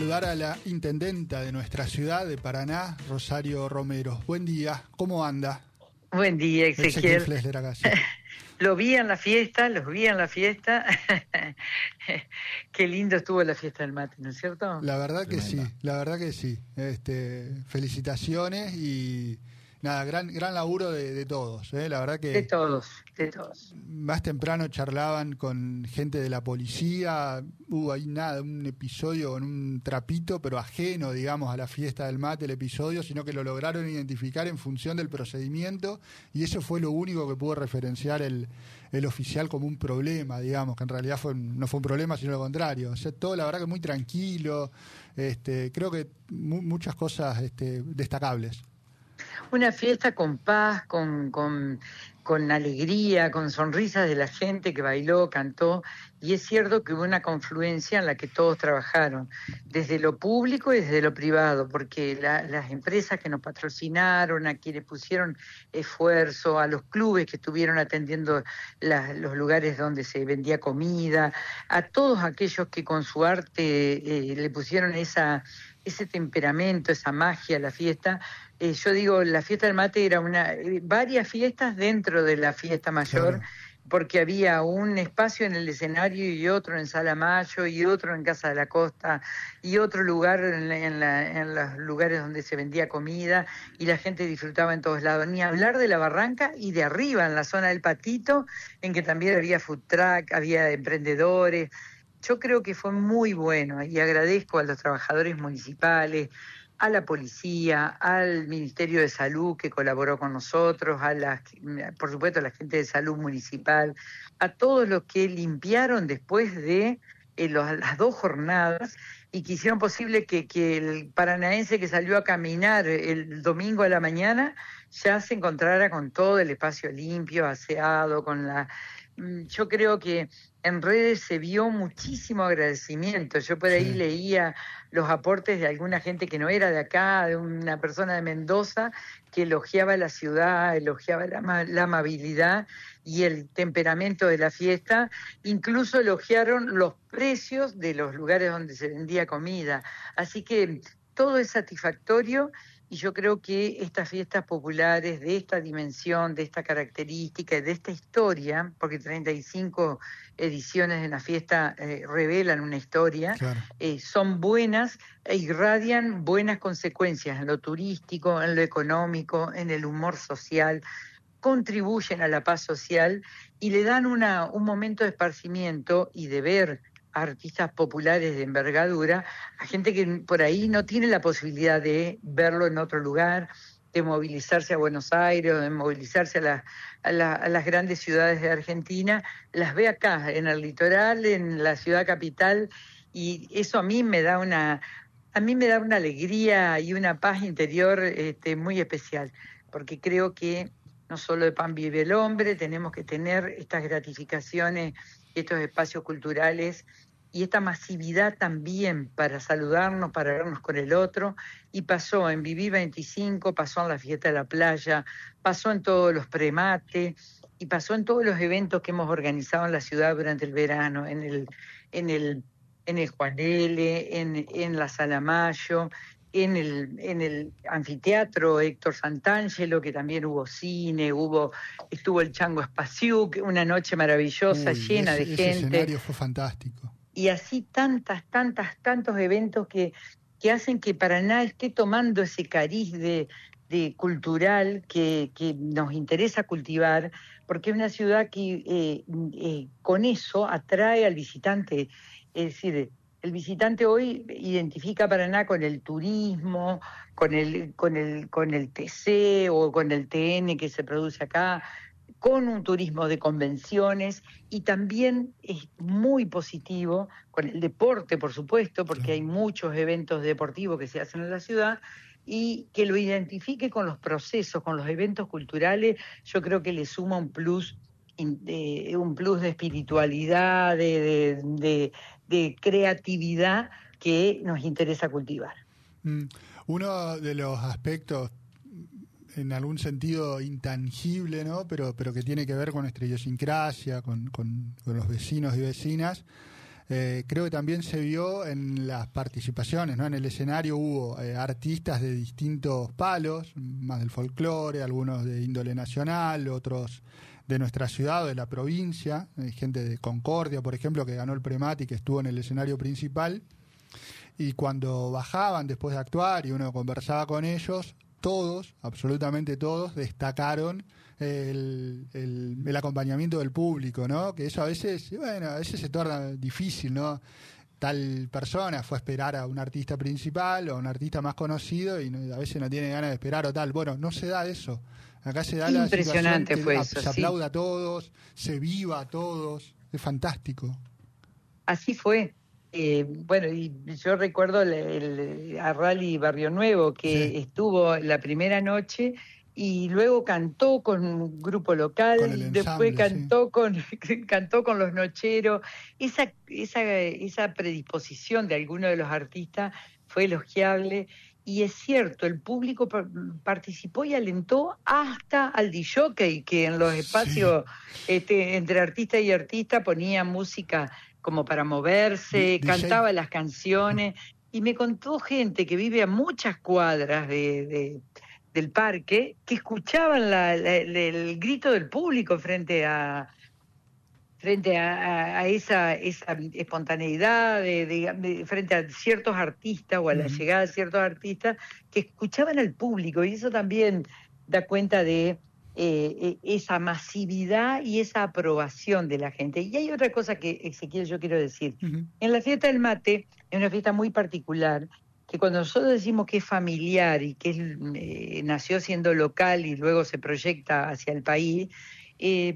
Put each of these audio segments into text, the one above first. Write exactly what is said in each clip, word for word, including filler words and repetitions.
saludar a la intendenta de nuestra ciudad de Paraná, Rosario Romero. Buen día, ¿cómo anda? Buen día, Ezequiel. Flesler acá, sí. Lo vi en la fiesta, los vi en la fiesta. Qué lindo estuvo la fiesta del mate, ¿no es cierto? La verdad que Tremenda. sí, la verdad que sí. Este, felicitaciones y nada, gran gran laburo de, de todos, ¿eh? La verdad que De todos, de todos. más temprano charlaban con gente de la policía, hubo ahí nada, un episodio con un trapito, pero ajeno, digamos, a la fiesta del mate, el episodio, sino que lo lograron identificar en función del procedimiento, y eso fue lo único que pudo referenciar el, el oficial como un problema, digamos, que en realidad fue un- no fue un problema, sino lo contrario. O sea, todo la verdad que muy tranquilo, este, creo que mu- muchas cosas este, destacables. Una fiesta con paz, con, con, con alegría, con sonrisas de la gente que bailó, cantó, y es cierto que hubo una confluencia en la que todos trabajaron, desde lo público y desde lo privado, porque la- las empresas que nos patrocinaron, a quienes pusieron esfuerzo, a los clubes que estuvieron atendiendo la- los lugares donde se vendía comida, a todos aquellos que con su arte eh, le pusieron esa, ese temperamento, esa magia a la fiesta. Eh, yo digo, la fiesta del mate era una eh, varias fiestas dentro de la fiesta mayor, Claro. porque había un espacio en el escenario y otro en Sala Mayo y otro en Casa de la Costa y otro lugar en, la- en, la- en los lugares donde se vendía comida y la gente disfrutaba en todos lados. Ni hablar de la barranca y de arriba, en la zona del Patito, en que también había food truck, había emprendedores. Yo creo que fue muy bueno y agradezco a los trabajadores municipales, a la policía, al Ministerio de Salud que colaboró con nosotros, a la, por supuesto a la gente de salud municipal, a todos los que limpiaron después de eh, los- las dos jornadas y que hicieron posible que, que el paranaense que salió a caminar el domingo a la mañana ya se encontrara con todo el espacio limpio, aseado, con la... Mm, Yo creo que en redes se vio muchísimo agradecimiento. Yo por ahí Sí. leía los aportes de alguna gente que no era de acá, de una persona de Mendoza, que elogiaba la ciudad, elogiaba la, ama- la amabilidad y el temperamento de la fiesta. Incluso elogiaron los precios de los lugares donde se vendía comida. Así que todo es satisfactorio. Y yo creo que estas fiestas populares de esta dimensión, de esta característica, de esta historia, porque treinta y cinco ediciones de la fiesta eh, revelan una historia, Claro. eh, son buenas e irradian buenas consecuencias en lo turístico, en lo económico, en el humor social, contribuyen a la paz social y le dan una, un momento de esparcimiento y de ver a artistas populares de envergadura, a gente que por ahí no tiene la posibilidad de verlo en otro lugar, de movilizarse a Buenos Aires, de movilizarse a, la- a la- a las grandes ciudades de Argentina, las ve acá, en el litoral, en la ciudad capital, y eso a mí me da una, a mí me da una alegría y una paz interior este, muy especial, porque creo que no solo de pan vive el hombre, tenemos que tener estas gratificaciones, estos espacios culturales y esta masividad también para saludarnos, para vernos con el otro. Y pasó en Vivir veinticinco, pasó en la fiesta de la playa, pasó en todos los premates y pasó en todos los eventos que hemos organizado en la ciudad durante el verano, en el, en el, en el Juan L., en, en la Sala Mayo, en el, en el anfiteatro Héctor Santangelo, que también hubo cine, hubo, estuvo el Chango Espaciuc, una noche maravillosa, Uy, llena ese, de ese gente, escenario fue fantástico. y así tantas, tantas, tantos eventos que, que hacen que Paraná esté tomando ese cariz de, de cultural que, que nos interesa cultivar, porque es una ciudad que eh, eh, con eso atrae al visitante. Es decir, el visitante hoy identifica Paraná con el turismo, con el, con el, con el T C o con el T N que se produce acá, con un turismo de convenciones y también es muy positivo con el deporte, por supuesto, porque Claro. hay muchos eventos deportivos que se hacen en la ciudad y que lo identifique con los procesos, con los eventos culturales, yo creo que le suma un plus de, un plus de espiritualidad, de, de, de, de creatividad que nos interesa cultivar. Mm, Uno de los aspectos en algún sentido intangible, ¿no? Pero, pero que tiene que ver con nuestra idiosincrasia, con, con, con los vecinos y vecinas, Eh, creo que también se vio en las participaciones, ¿no? En el escenario hubo eh, artistas de distintos palos, más del folclore, algunos de índole nacional, otros de nuestra ciudad o de la provincia, eh, gente de Concordia, por ejemplo, que ganó el Premati, que estuvo en el escenario principal, y cuando bajaban después de actuar y uno conversaba con ellos, todos, absolutamente todos, destacaron el, el, el acompañamiento del público, ¿no? Que eso a veces, bueno, a veces se torna difícil, ¿no? Tal persona fue a esperar a un artista principal o a un artista más conocido y no, a veces no tiene ganas de esperar o tal. Bueno, no se da eso. Acá se da la situación que fue a, eso, se aplauda sí. a todos, se viva a todos. Es fantástico. Así fue. Eh, bueno, y yo recuerdo el, el, a Rally Barrio Nuevo, que Sí. estuvo la primera noche y luego cantó con un grupo local, Con el ensamble, después cantó sí. con cantó con los nocheros. Esa, esa, esa predisposición de algunos de los artistas fue elogiable. Y es cierto, el público participó y alentó hasta al disjockey, que en los espacios sí. este, entre artista y artista ponía música como para moverse, D- cantaba D J. las canciones, y me contó gente que vive a muchas cuadras de, de, del parque, que escuchaban la, la, el grito del público frente a frente a, a, a esa, esa espontaneidad, de, de, de, frente a ciertos artistas o a la uh-huh. llegada de ciertos artistas que escuchaban al público, y eso también da cuenta de eh, esa masividad y esa aprobación de la gente. Y hay otra cosa que, Ezequiel, yo quiero decir. Uh-huh. En la fiesta del mate, es una fiesta muy particular, que cuando nosotros decimos que es familiar y que es, eh, nació siendo local y luego se proyecta hacia el país, eh,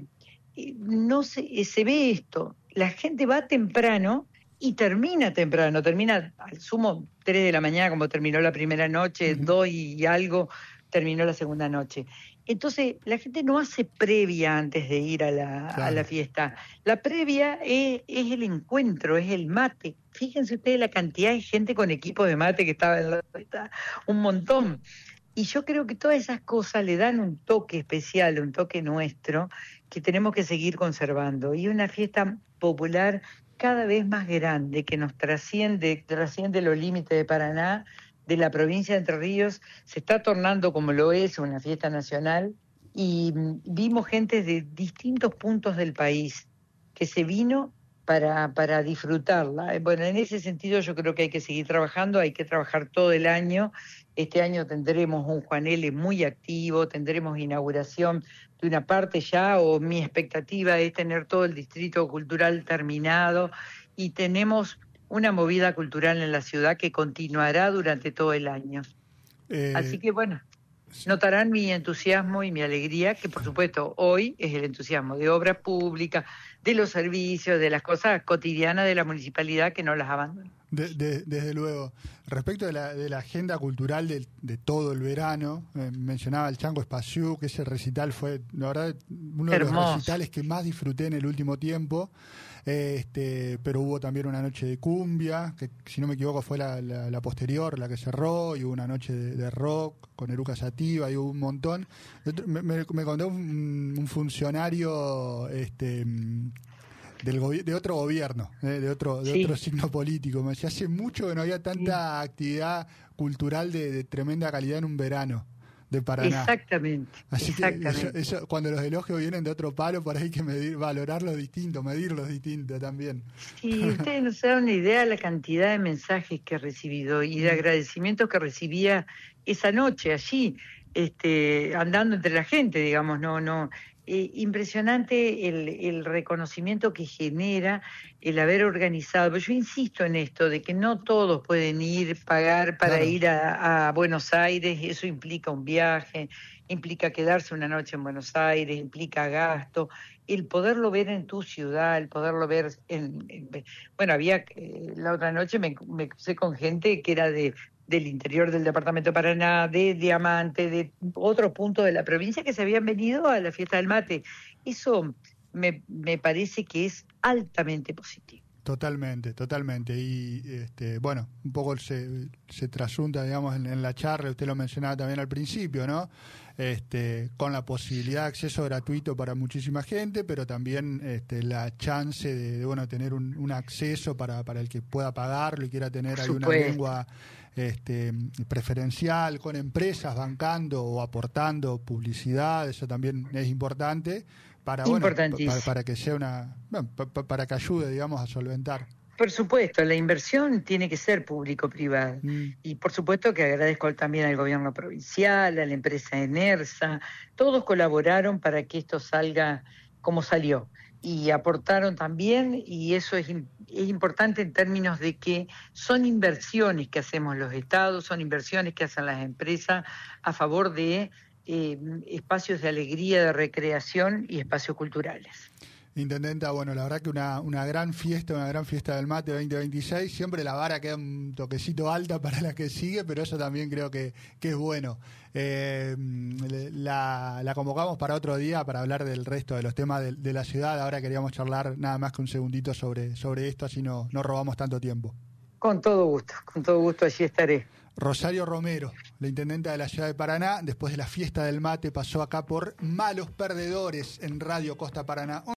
no se, se ve esto, la gente va temprano y termina temprano, termina al sumo tres de la mañana como terminó la primera noche, uh-huh. dos y algo terminó la segunda noche. Entonces la gente no hace previa antes de ir a la, claro. a la fiesta, la previa es, es el encuentro, es el mate. Fíjense ustedes la cantidad de gente con equipos de mate que estaba en la fiesta, un montón. Y yo creo que todas esas cosas le dan un toque especial, un toque nuestro, que tenemos que seguir conservando. Y una fiesta popular cada vez más grande, que nos trasciende, trasciende los límites de Paraná, de la provincia de Entre Ríos, se está tornando como lo es una fiesta nacional, y vimos gente de distintos puntos del país que se vino para, para disfrutarla. Bueno, en ese sentido yo creo que hay que seguir trabajando, hay que trabajar todo el año. Este año tendremos un Juan L. muy activo, tendremos inauguración de una parte ya, o mi expectativa es tener todo el distrito cultural terminado, y tenemos una movida cultural en la ciudad que continuará durante todo el año. Eh... Así que bueno, notarán mi entusiasmo y mi alegría, que por supuesto hoy es el entusiasmo de obras públicas, de los servicios, de las cosas cotidianas de la municipalidad, que no las abandonan. De, de, desde luego. Respecto de la, de la agenda cultural de, de todo el verano, eh, mencionaba el Chango Espaciú, que ese recital fue, la verdad, uno Hermoso. de los recitales que más disfruté en el último tiempo. Eh, este, pero hubo también una noche de cumbia, que si no me equivoco fue la, la, la posterior, la que cerró, y hubo una noche de, de rock con Eruca Sativa, y hubo un montón. Me, me, me contó un, un funcionario este del gobi- de otro gobierno, eh, de otro de sí. otro signo político. Me decía, hace mucho que no había tanta sí. actividad cultural de, de tremenda calidad en un verano de Paraná. Exactamente. Así exactamente. que eso, eso, cuando los elogios vienen de otro palo, por ahí hay que medir, valorarlos distinto, medirlos distinto también. Sí, ustedes no se dan una idea de la cantidad de mensajes que he recibido y de agradecimientos que recibía esa noche allí, este, andando entre la gente, digamos, no, no. Eh, impresionante el, el reconocimiento que genera el haber organizado. Yo insisto en esto, de que no todos pueden ir, pagar para claro. ir a, a Buenos Aires, eso implica un viaje, implica quedarse una noche en Buenos Aires, implica gasto. El poderlo ver en tu ciudad, el poderlo ver en... en bueno, había... Eh, la otra noche me, me crucé con gente que era de... del interior del departamento de Paraná, de Diamante, de otro punto de la provincia, que se habían venido a la fiesta del mate. Eso me, me parece que es altamente positivo. Totalmente, totalmente. Y este, bueno, un poco se, se trasunta, digamos, en, en la charla, usted lo mencionaba también al principio, ¿no? este, con la posibilidad de acceso gratuito para muchísima gente, pero también este, la chance de, de bueno, tener un, un acceso para, para el que pueda pagarlo y quiera tener ahí una lengua este, preferencial, con empresas bancando o aportando publicidad. Eso también es importante para, bueno, para, para que sea una, bueno, para, para que ayude, digamos, a solventar. Por supuesto, la inversión tiene que ser público-privada. Mm. Y por supuesto que agradezco también al gobierno provincial, a la empresa Enersa, todos colaboraron para que esto salga como salió. Y aportaron también, y eso es, es importante en términos de que son inversiones que hacemos los estados, son inversiones que hacen las empresas a favor de eh, espacios de alegría, de recreación y espacios culturales. Intendenta, bueno, la verdad que una, una gran fiesta, una gran fiesta del mate veinte veintiséis, siempre la vara queda un toquecito alta para la que sigue, pero eso también creo que, que es bueno. Eh, la, la convocamos para otro día para hablar del resto de los temas de, de la ciudad. Ahora queríamos charlar nada más que un segundito sobre, sobre esto, así no, no robamos tanto tiempo. Con todo gusto, con todo gusto allí estaré. Rosario Romero, la intendenta de la ciudad de Paraná, después de la fiesta del mate pasó acá por Malos Perdedores en Radio Costa Paraná.